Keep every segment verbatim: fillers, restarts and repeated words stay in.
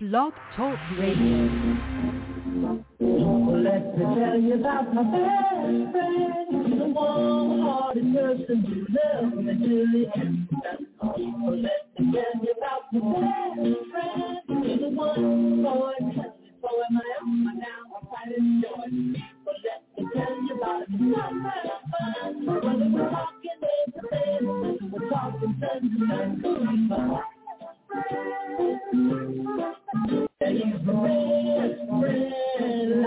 Blog Talk Radio. Let me tell you about my best friend, the warm-hearted person who loves me till the end. Well, let me tell you about my best friend, the one boy, boy, my own, my now, I'm quite enjoying. Well, let me tell you about my best friend, whether we're talking day to day, we're talking sun to sun. He's the best friend.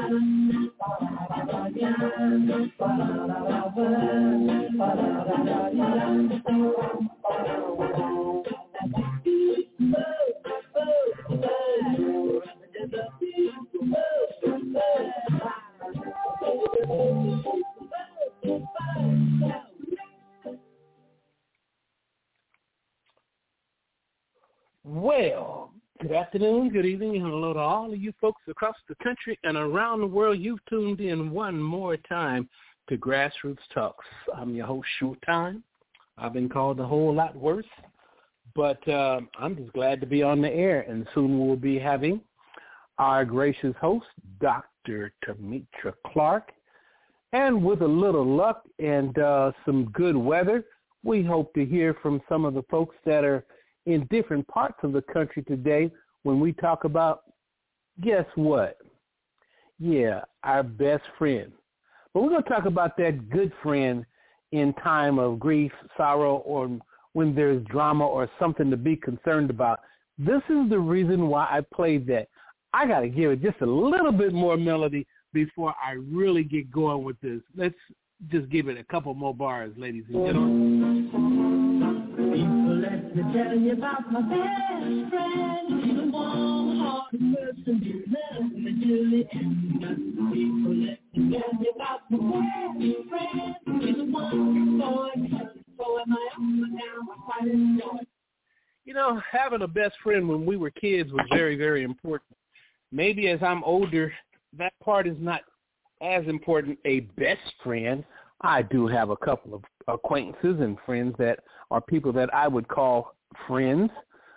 Well, good afternoon, good evening, and hello to all of you folks across the country and around the world. You've tuned in one more time to Grassroots Talks. I'm your host, Showtime. I've been called a whole lot worse, but uh, I'm just glad to be on the air, and soon we'll be having our gracious host, Doctor Tamitra Clark. And with a little luck and uh, some good weather, we hope to hear from some of the folks that are in different parts of the country today when we talk about, guess what? Yeah, our best friend. But we're going to talk about that good friend in time of grief, sorrow, or when there's drama or something to be concerned about. This is the reason why I played that. I got to give it just a little bit more melody before I really get going with this. Let's just give it a couple more bars, ladies and gentlemen. Let me tell you about my best friend. He's a warm-hearted person who loves me till the end. People, let me tell you about my best friend. He's a wonderful boy, boy, my own, now I'm quite enjoying. You know, having a best friend when we were kids was very, very important. Maybe as I'm older, that part is not as important. A best friend, I do have a couple of acquaintances and friends that are people that I would call friends.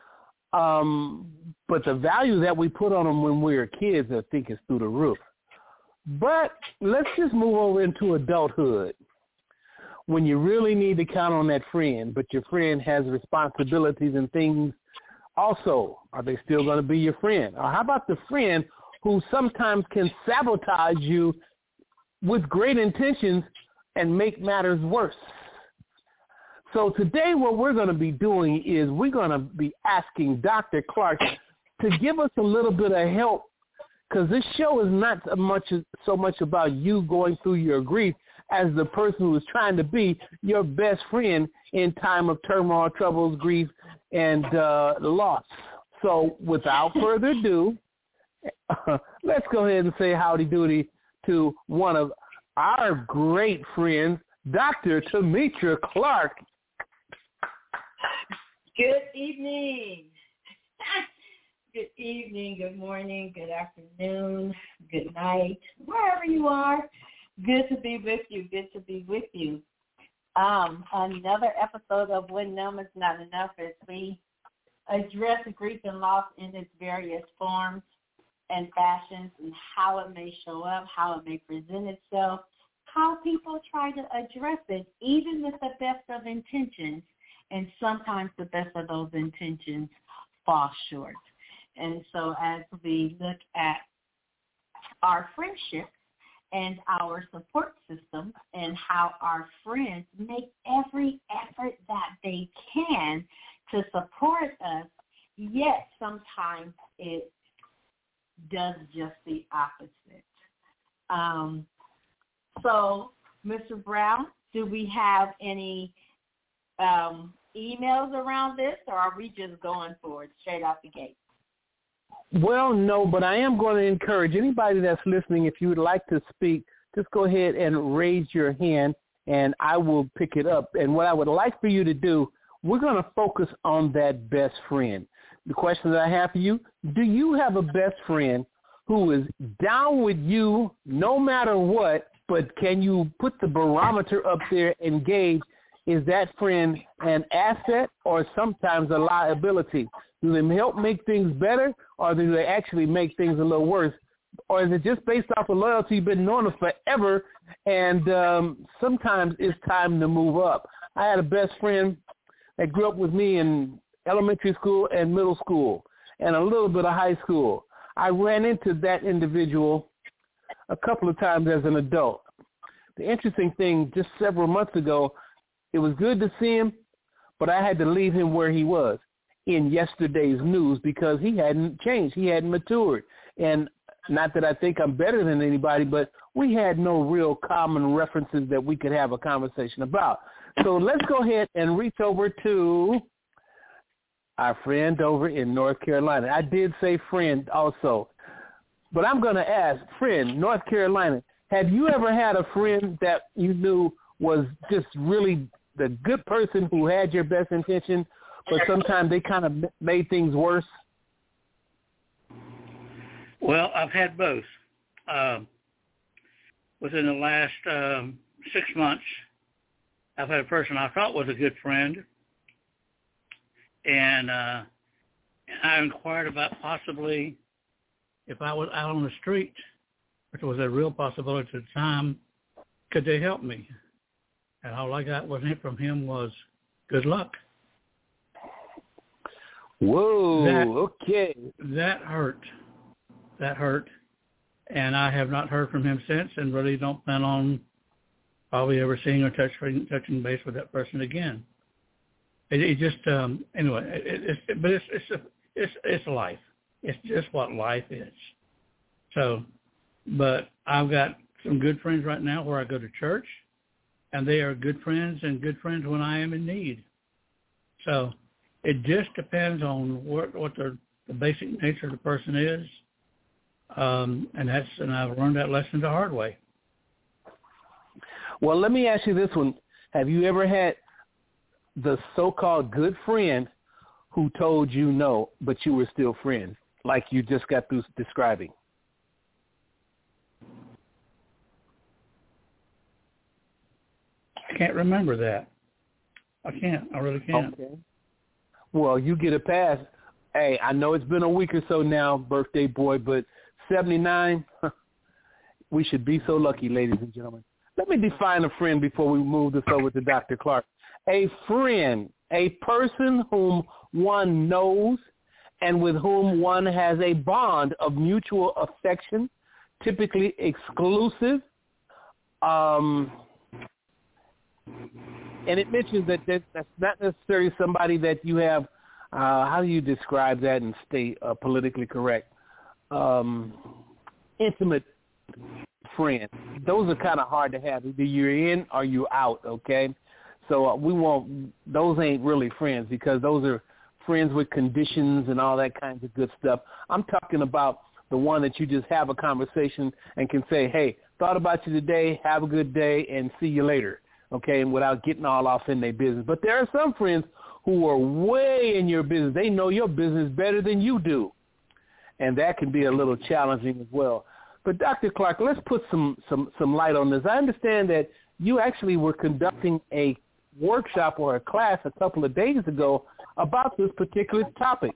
Um, but the value that we put on them when we were kids, I think, is through the roof. But let's just move over into adulthood. When you really need to count on that friend, but your friend has responsibilities and things also, are they still going to be your friend? Or how about the friend who sometimes can sabotage you with great intentions and make matters worse? So today what we're going to be doing is we're going to be asking Doctor Clark to give us a little bit of help, because this show is not so much, so much about you going through your grief as the person who is trying to be your best friend in time of turmoil, troubles, grief, and uh, loss. So without further ado, let's go ahead and say howdy doody to one of our great friends, Doctor Tamitra Clark. Good evening. Good evening, good morning, good afternoon, good night, wherever you are. Good to be with you. Good to be with you. Um, another episode of When Numb Is Not Enough as we address grief and loss in its various forms and fashions and how it may show up, how it may present itself, how people try to address it, even with the best of intentions, and sometimes the best of those intentions fall short. And so as we look at our friendships and our support system and how our friends make every effort that they can to support us, yet sometimes it does just the opposite. Um, so, Mister Brown, do we have any um, emails around this, or are we just going for it straight off the gate? Well, no, but I am going to encourage anybody that's listening, if you would like to speak, just go ahead and raise your hand, and I will pick it up. And what I would like for you to do, we're going to focus on that best friend. The question that I have for you, do you have a best friend who is down with you no matter what, but can you put the barometer up there and gauge, is that friend an asset or sometimes a liability? Do they help make things better, or do they actually make things a little worse? Or is it just based off of loyalty? You've been knowing them forever, and um, sometimes it's time to move up. I had a best friend that grew up with me in elementary school and middle school and a little bit of high school. I ran into that individual a couple of times as an adult. The interesting thing, just several months ago, it was good to see him, but I had to leave him where he was in yesterday's news because he hadn't changed. He hadn't matured. And not that I think I'm better than anybody, but we had no real common references that we could have a conversation about. So let's go ahead and reach over to our friend over in North Carolina. I did say friend also, but I'm going to ask, friend, North Carolina, have you ever had a friend that you knew was just really the good person who had your best intention, but sometimes they kind of made things worse? Well, I've had both. Uh, within the last um, six months, I've had a person I thought was a good friend, and, uh, and I inquired about possibly if I was out on the street, which was a real possibility at the time, could they help me? And all I got was from him was good luck. Whoa, that, okay. That hurt. That hurt. And I have not heard from him since and really don't plan on probably ever seeing or touching, touching base with that person again. It, it just, um, anyway, it, it, it, but it's, it's, a, it's, it's life. It's just what life is. So, but I've got some good friends right now where I go to church, and they are good friends and good friends when I am in need. So it just depends on what, what the, the basic nature of the person is. Um, and that's, and I've learned that lesson the hard way. Well, let me ask you this one. Have you ever had the so-called good friend who told you no, but you were still friends, like you just got through describing? I can't remember that. I can't. I really can't. Okay. Well, you get a pass. Hey, I know it's been a week or so now, birthday boy, but seventy-nine, we should be so lucky, ladies and gentlemen. Let me define a friend before we move this over to Doctor Clark. A friend, a person whom one knows and with whom one has a bond of mutual affection, typically exclusive. Um, and it mentions that that's not necessarily somebody that you have, uh, how do you describe that and stay uh, politically correct? Um, intimate friends. Those are kind of hard to have. Either you're in or you're out, okay? So uh, we won't, those ain't really friends because those are friends with conditions and all that kinds of good stuff. I'm talking about the one that you just have a conversation and can say, hey, thought about you today, have a good day, and see you later, okay, and without getting all off in their business. But there are some friends who are way in your business. They know your business better than you do, and that can be a little challenging as well. But, Doctor Clark, let's put some, some, some light on this. I understand that you actually were conducting a workshop or a class a couple of days ago about this particular topic.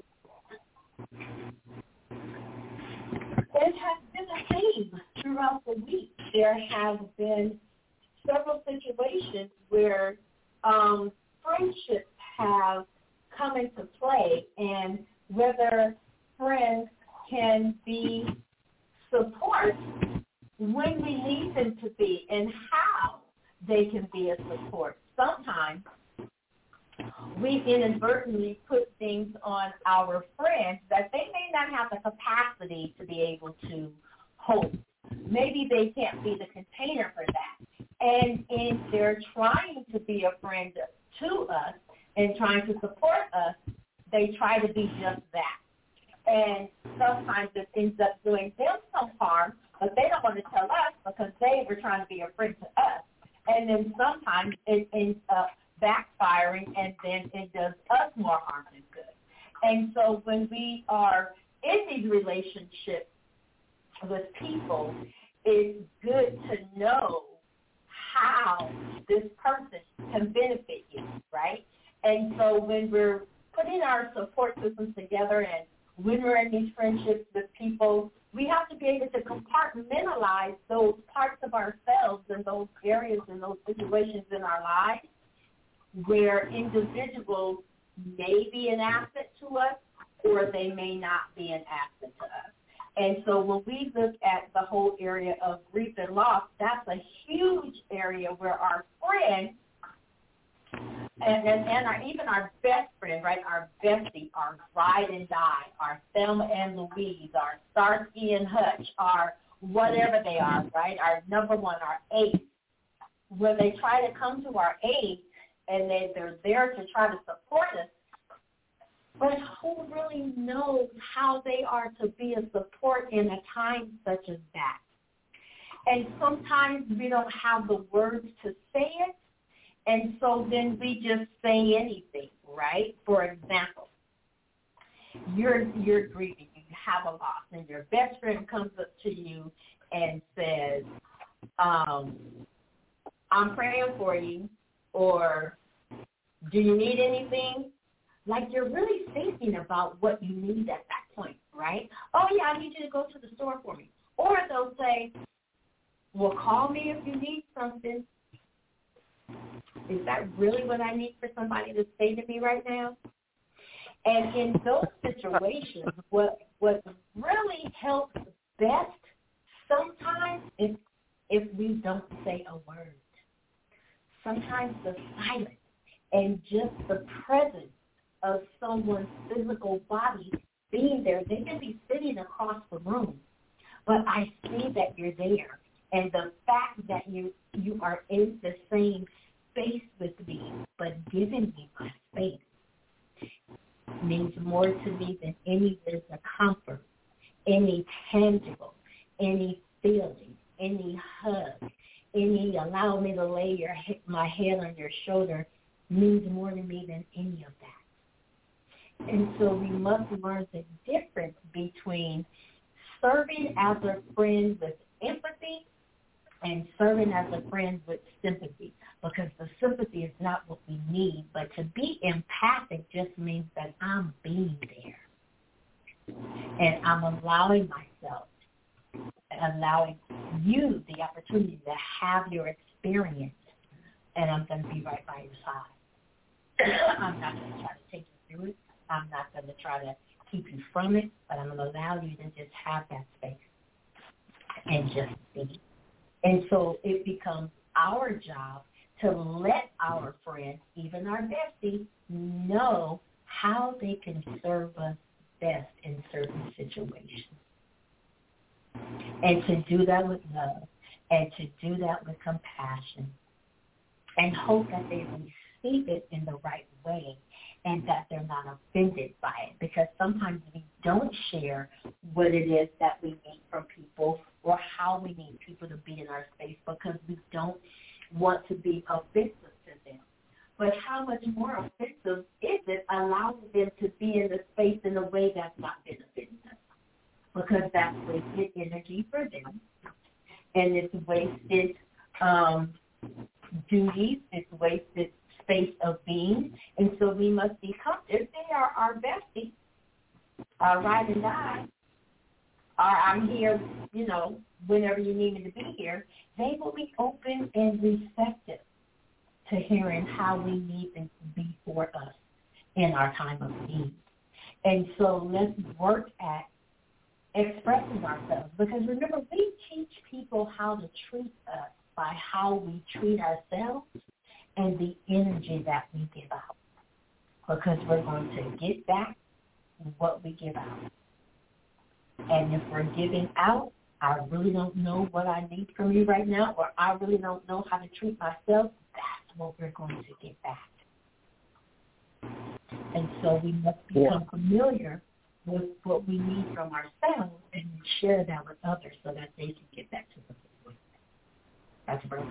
It has been a theme throughout the week. There have been several situations where um, friendships have come into play and whether friends can be support when we need them to be and how they can be a support. Sometimes we inadvertently put things on our friends that they may not have the capacity to be able to hold. Maybe they can't be the container for that. And if they're trying to be a friend to us and trying to support us, they try to be just that. And sometimes it ends up doing them some harm, but they don't want to tell us because they were trying to be a friend to us. And then sometimes it ends up backfiring, and then it does us more harm than good. And so when we are in these relationships with people, it's good to know how this person can benefit you, right? And so when we're putting our support systems together, and when we're in these friendships with people, we have to be able to compartmentalize those parts of ourselves and those areas and those situations in our lives where individuals may be an asset to us or they may not be an asset to us. And so when we look at the whole area of grief and loss, that's a huge area where our friends and, and, and our, even our best friend, right, our bestie, our ride and die, our Thelma and Louise, our Starsky and Hutch, our whatever they are, right, our number one, our ace, where they try to come to our aid and they, they're there to try to support us, but who really knows how they are to be a support in a time such as that? And sometimes we don't have the words to say it, and so then we just say anything, right? For example, you're you're grieving, you have a loss, and your best friend comes up to you and says, um, I'm praying for you, or do you need anything? Like you're really thinking about what you need at that point, right? Oh, yeah, I need you to go to the store for me. Or they'll say, well, call me if you need something. Is that really what I need for somebody to say to me right now? And in those situations, what what really helps best sometimes is if we don't say a word. Sometimes the silence and just the presence of someone's physical body being there. They can be sitting across the room, but I see that you're there. And the fact that you, you are in the same space with me, but giving me my space, means more to me than any words of comfort, any tangible, any feeling, any hug, any allow me to lay your my head on your shoulder means more to me than any of that. And so we must learn the difference between serving as a friend with empathy and serving as a friend with sympathy, because the sympathy is not what we need, but to be empathic just means that I'm being there and I'm allowing myself, allowing you the opportunity to have your experience, and I'm going to be right by your side. I'm not going to try to take you through it. I'm not going to try to keep you from it, but I'm going to allow you to just have that space and just be. And so it becomes our job to let our friends, even our besties, know how they can serve us best in certain situations. And to do that with love, and to do that with compassion, and hope that they receive it in the right way, and that they're not offended by it. Because sometimes we don't share what it is that we need from people or how we need people to be in our space because we don't want to be offensive to them. But how much more offensive is it allowing them to be in the space in a way that's not benefiting us? Because that's wasted energy for them, and it's wasted um, duties, it's wasted space of being, and so we must be comfortable. If they are our bestie, our ride and die, or I'm here, you know, whenever you need me to be here, they will be open and receptive to hearing how we need them to be for us in our time of need. And so let's work at expressing ourselves, because remember, we teach people how to treat us by how we treat ourselves and the energy that we give out, because we're going to get back what we give out. And if we're giving out, I really don't know what I need from you right now, or I really don't know how to treat myself, that's what we're going to get back. And so we must become familiar with what we need from ourselves and share that with others so that they can get back to the point. That's brilliant.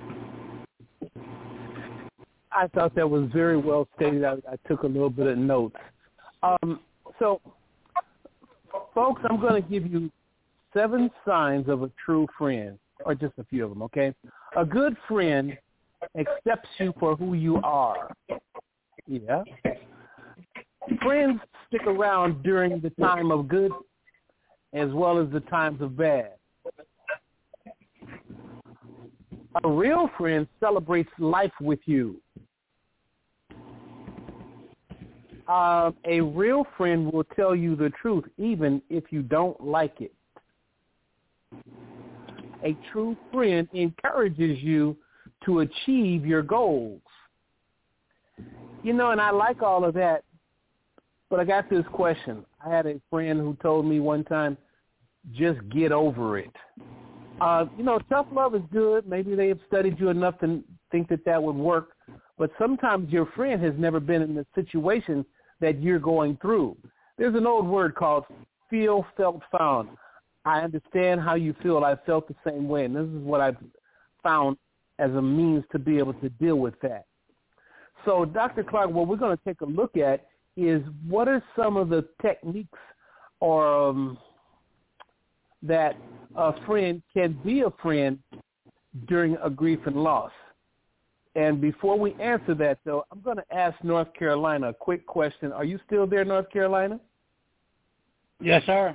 I thought that was very well stated. I, I took a little bit of notes. Um, so, folks, I'm going to give you seven signs of a true friend, or just a few of them, okay? A good friend accepts you for who you are. Yeah. Friends stick around during the time of good as well as the times of bad. A real friend celebrates life with you. Uh, a real friend will tell you the truth even if you don't like it. A true friend encourages you to achieve your goals. You know, and I like all of that, but I got this question. I had a friend who told me one time, just get over it. Uh, you know, tough love is good. Maybe they have studied you enough to think that that would work, but sometimes your friend has never been in the situation that you're going through. There's an old word called feel, felt, found. I understand how you feel. I felt the same way, and this is what I've found as a means to be able to deal with that. So, Doctor Clark, what we're going to take a look at is what are some of the techniques or um, that a friend can be a friend during a grief and loss. And before we answer that, though, I'm going to ask North Carolina a quick question. Are you still there, North Carolina? Yes, sir.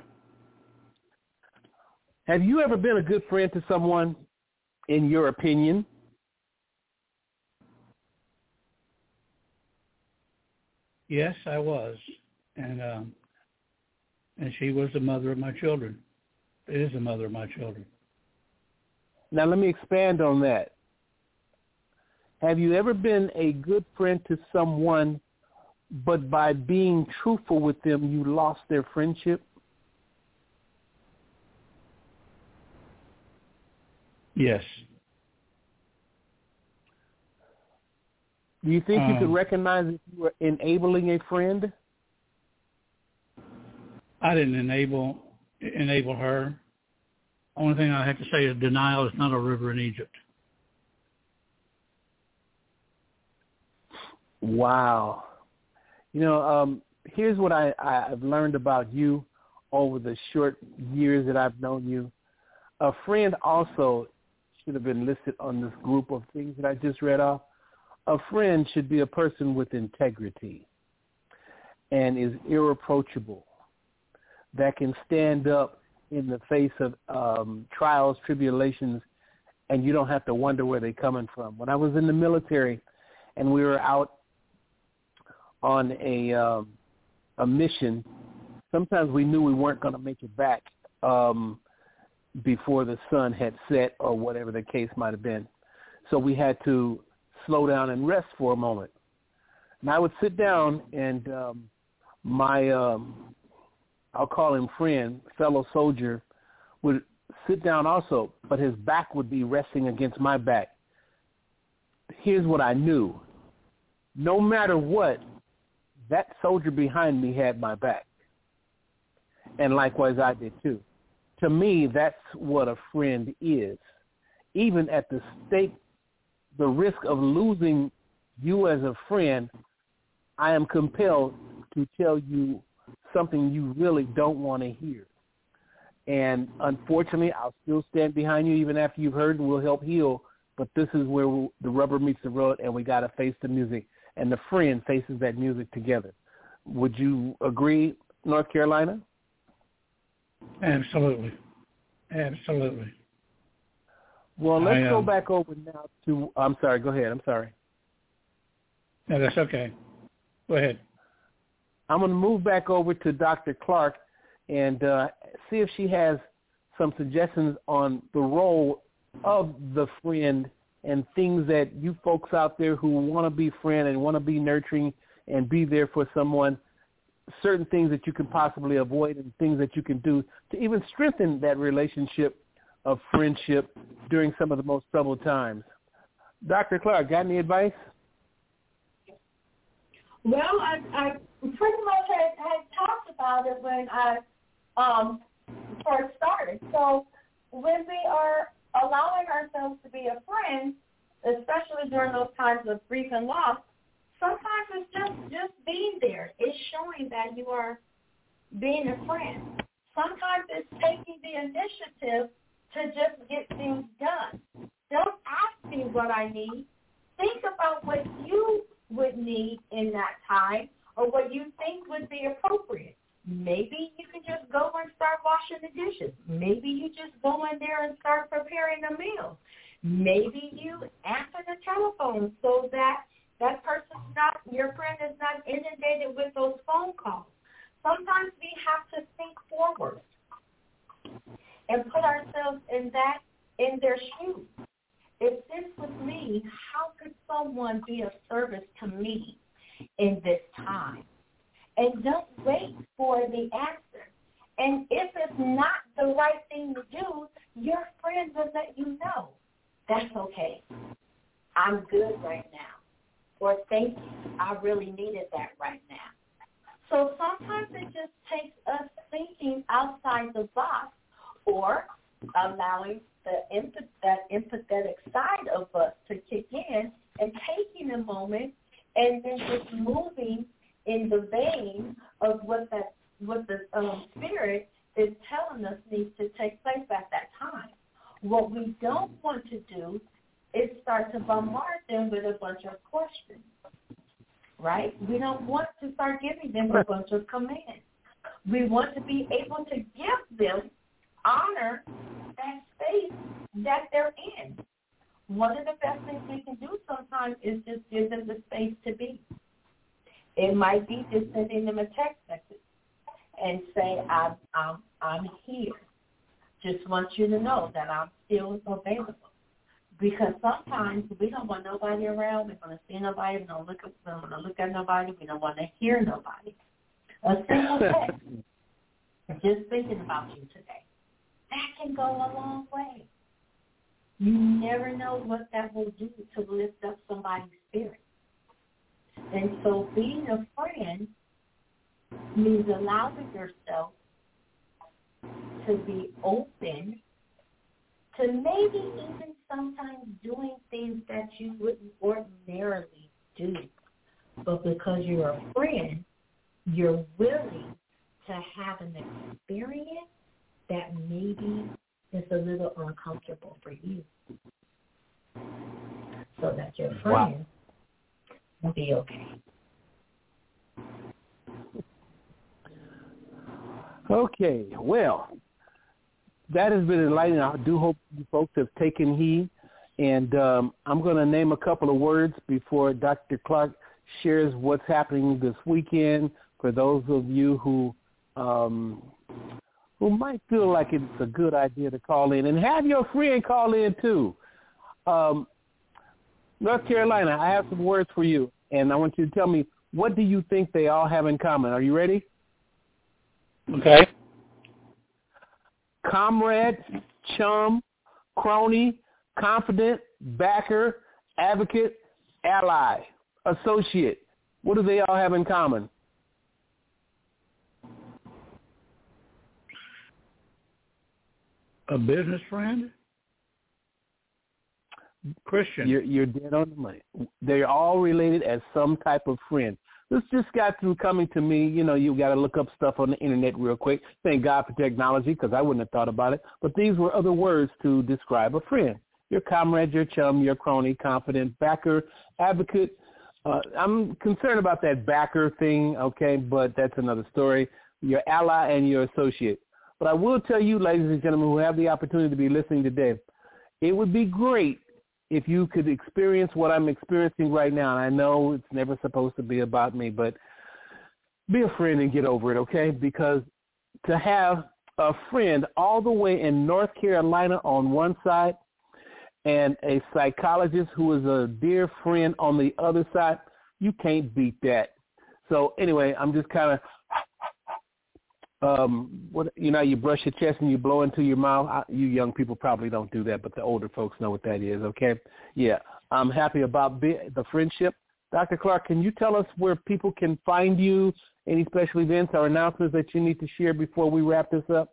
Have you ever been a good friend to someone, in your opinion? Yes, I was, and um, and she was the mother of my children. It is the mother of my children. Now, let me expand on that. Have you ever been a good friend to someone, but by being truthful with them, you lost their friendship? Yes. Do you think um, you could recognize that you were enabling a friend? I didn't enable enable her. Only thing I have to say is denial is not a river in Egypt. Wow. You know, um, here's what I, I've learned about you over the short years that I've known you. A friend also should have been listed on this group of things that I just read off. A friend should be a person with integrity and is irreproachable, that can stand up in the face of um, trials, tribulations, and you don't have to wonder where they're coming from. When I was in the military and we were out on a um, a mission, sometimes we knew we weren't going to make it back um, before the sun had set or whatever the case might have been. So we had to slow down and rest for a moment. And I would sit down and um, my, um, I'll call him friend, fellow soldier, would sit down also, but his back would be resting against my back. Here's what I knew. No matter what, that soldier behind me had my back. And likewise I did too. To me, that's what a friend is. Even at the stake, the risk of losing you as a friend, I am compelled to tell you something you really don't want to hear. And unfortunately, I'll still stand behind you even after you've heard, and we'll help heal. But this is where we'll, the rubber meets the road, and we got to face the music. And the friend faces that music together. Would you agree, North Carolina? Absolutely. Absolutely. Well, let's I, go um, back over now to, I'm sorry, go ahead, I'm sorry. No, that's okay. Go ahead. I'm going to move back over to Doctor Clark and uh, see if she has some suggestions on the role of the friend and things that you folks out there who want to be friend and want to be nurturing and be there for someone, certain things that you can possibly avoid and things that you can do to even strengthen that relationship of friendship during some of the most troubled times. Doctor Clark, got any advice? Well, I, I pretty much had, had talked about it when I um, first started. So when we are allowing ourselves to be a friend, especially during those times of grief and loss, sometimes it's just, just being there. It's showing that you are being a friend. Sometimes it's taking the initiative to just get things done. Don't ask me what I need. Think about what you would need in that time, or what you think would be appropriate. Maybe you can just go and start washing the dishes. Maybe you just go in there and start preparing a meal. Maybe you answer the telephone so that that person's not, your friend is not inundated with those phone calls. Sometimes we have to think forward and put ourselves in that, in their shoes. If this was me, how could someone be of service to me in this time? And don't wait for the answer. And if it's not the right thing to do, your friend will let you know. That's okay. I'm good right now. Or thank you. I really needed that right now. So sometimes it just takes us thinking outside the box or allowing the empath- that empathetic side of us to kick in and taking a moment and then just moving in the vein of what that what the um, spirit is telling us needs to take place at that time. What we don't want to do is start to bombard them with a bunch of questions, right? We don't want to start giving them a bunch of commands. We want to be able to give them honor and space that they're in. One of the best things we can do sometimes is just give them the space to be. It might be just sending them a text message and say, I'm, I'm, I'm here. Just want you to know that I'm still available. Because sometimes we don't want nobody around. We're going to see nobody. We don't look at, we don't want to look at nobody. We don't want to hear nobody. A simple text, just thinking about you today, that can go a long way. You never know what that will do to lift up somebody's spirit. And so being a friend means allowing yourself to be open to maybe even sometimes doing things that you wouldn't ordinarily do. But because you're a friend, you're willing to have an experience that maybe is a little uncomfortable for you, so that your friend Wow. will be okay. Okay, well, that has been enlightening. I do hope you folks have taken heed. And um, I'm going to name a couple of words before Doctor Clark shares what's happening this weekend for those of you who um, who might feel like it's a good idea to call in. And have your friend call in, too. Um, North Carolina, I have some words for you, and I want you to tell me, what do you think they all have in common? Are you ready? Okay. Comrade, chum, crony, confident, backer, advocate, ally, associate. What do they all have in common? A business friend? Christian. You're, you're dead on the money. They're all related as some type of friend. This just got through coming to me. You know, you got to look up stuff on the internet real quick. Thank God for technology, because I wouldn't have thought about it. But these were other words to describe a friend. Your comrade, your chum, your crony, confident, backer, advocate. Uh, I'm concerned about that backer thing, okay, but that's another story. Your ally and your associate. But I will tell you, ladies and gentlemen, who have the opportunity to be listening today, it would be great if you could experience what I'm experiencing right now. And I know it's never supposed to be about me, but be a friend and get over it, okay? Because to have a friend all the way in North Carolina on one side and a psychologist who is a dear friend on the other side, you can't beat that. So anyway, I'm just kind of, um, what you know, you brush your chest and you blow into your mouth. I, you young people probably don't do that, but the older folks know what that is, okay? Yeah, I'm happy about be, the friendship. Doctor Clark, can you tell us where people can find you, any special events or announcements that you need to share before we wrap this up?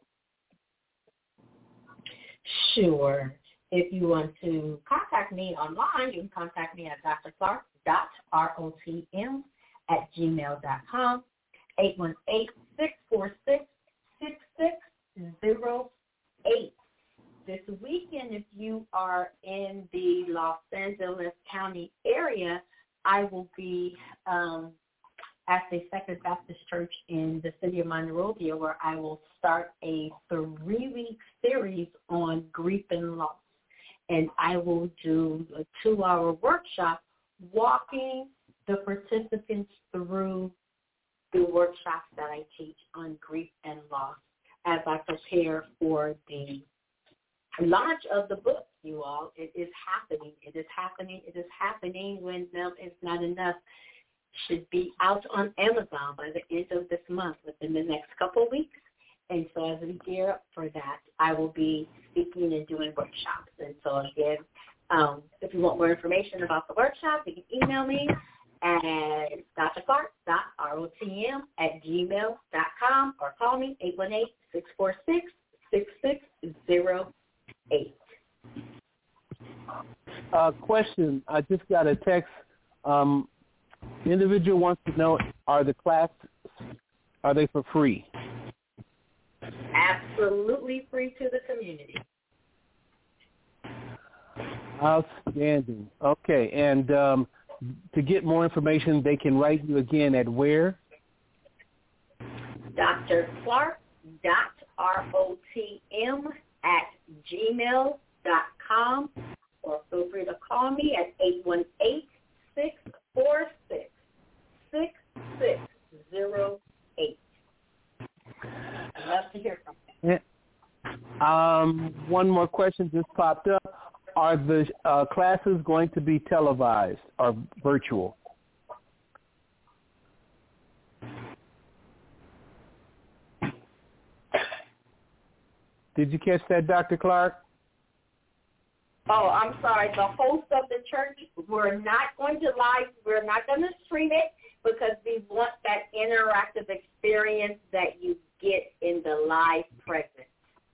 Sure. If you want to contact me online, you can contact me at drclark.rotm at gmail.com, eight one eight, six four six, six six zero eight. This weekend, if you are in the Los Angeles County area, I will be um, at the Second Baptist Church in the city of Monrovia, where I will start a three-week series on grief and loss. And I will do a two-hour workshop walking the participants through the workshops that I teach on grief and loss as I prepare for the launch of the book, you all. It is happening. It is happening. It is happening when um, it's not enough. Should be out on Amazon by the end of this month, within the next couple of weeks. And so as we gear up for that, I will be speaking and doing workshops. And so again, um, if you want more information about the workshop, you can email me at d r clark dot r o t m at gmail dot com or call me eight one eight, six four six, six six zero eight. Uh, question, I just got a text. Um, the individual wants to know, are the classes, are they for free? Absolutely free to the community. Outstanding. Okay, and um, to get more information, they can write you again at where? D R clark dot R O T M at gmail dot com, or feel free to call me at eight one eight, six four six, six six zero eight. I'd love to hear from you. Yeah. Um, one more question just popped up. Are the uh, classes going to be televised or virtual? Did you catch that, Doctor Clark? Oh, I'm sorry. The host of the church, we're not going to live, we're not going to stream it because we want that interactive experience that you get in the live presence.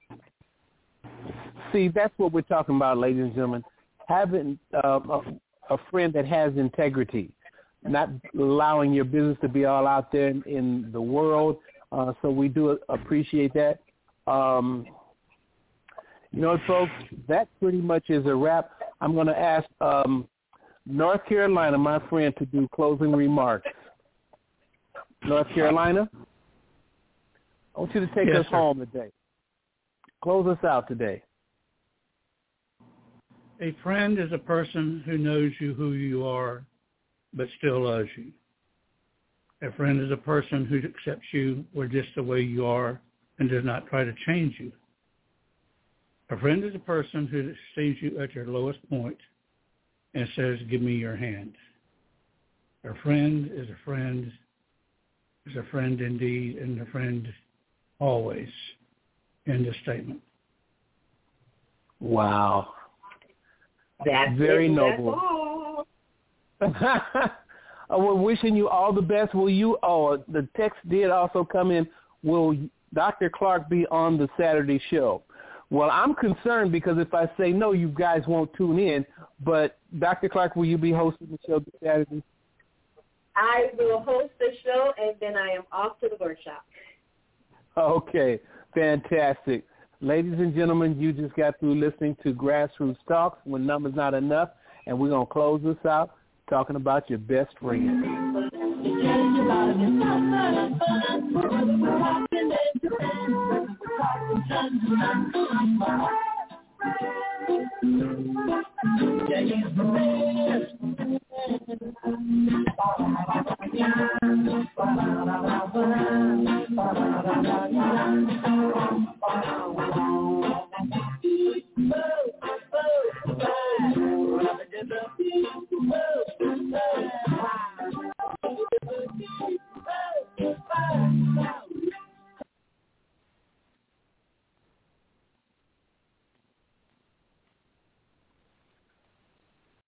See, that's what we're talking about, ladies and gentlemen. Having uh, a, a friend that has integrity, not allowing your business to be all out there in, in the world. Uh, so we do appreciate that. Um, you know, folks, that pretty much is a wrap. I'm going to ask um, North Carolina, my friend, to do closing remarks. North Carolina, I want you to take yes, us sir. home today. Close us out today. A friend is a person who knows you who you are, but still loves you. A friend is a person who accepts you for just the way you are and does not try to change you. A friend is a person who sees you at your lowest point and says, give me your hand. A friend is a friend, is a friend indeed, and a friend always. End of statement. Wow. That's very it, noble. We're wishing you all the best. Will you, oh, the text did also come in, will Doctor Clark be on the Saturday show? Well, I'm concerned because if I say no, you guys won't tune in. But Doctor Clark, will you be hosting the show this Saturday? I will host the show, and then I am off to the workshop. Okay, fantastic. Ladies and gentlemen, you just got through listening to Grassroots Talks when numbers not enough, and we're going to close this out talking about your best friend. Yeah,